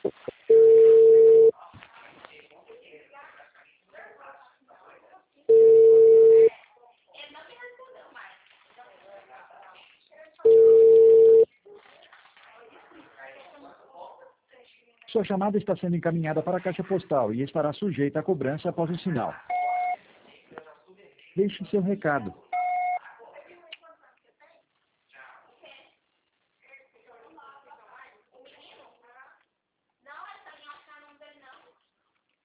Sua chamada está sendo encaminhada para a caixa postal e estará sujeita à cobrança após o sinal. Deixe seu recado.